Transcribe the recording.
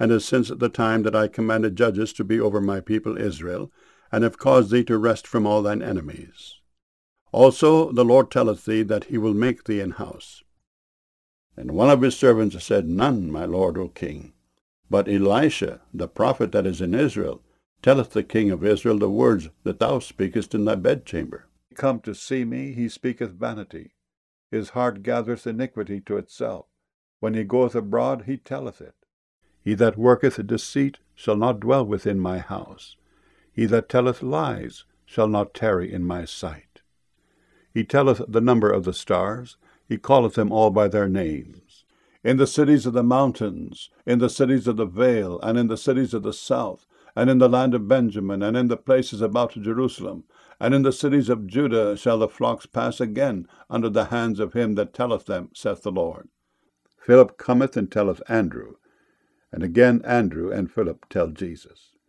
and has since the time that I commanded judges to be over my people Israel, and have caused thee to rest from all thine enemies. Also the Lord telleth thee that he will make thee an house. And one of his servants said, None, my lord, O king. But Elisha, the prophet that is in Israel, telleth the king of Israel the words that thou speakest in thy bedchamber. Come to see me, he speaketh vanity. His heart gathereth iniquity to itself. When he goeth abroad, he telleth it. He that worketh deceit shall not dwell within my house. He that telleth lies shall not tarry in my sight. He telleth the number of the stars, he calleth them all by their names. In the cities of the mountains, in the cities of the vale, and in the cities of the south, and in the land of Benjamin, and in the places about Jerusalem, and in the cities of Judah shall the flocks pass again under the hands of him that telleth them, saith the Lord. Philip cometh and telleth Andrew, and again Andrew and Philip tell Jesus.